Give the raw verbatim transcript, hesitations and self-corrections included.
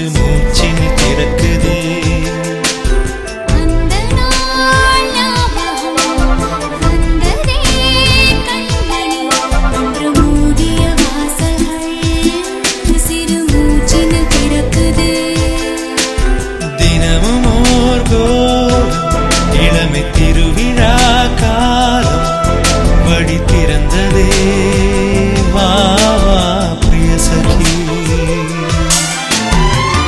மூச்சினில் திறக்குதே. அந்த நாள் ஞாபகம் வந்ததே கண்மணி, ஒன்று மூடிய வாசல்கள் சிறு மூச்சினில் திறக்குதே. தினமும் ஓர் கோலம், இளமை திருவிழா காலம் வழி திறந்ததே.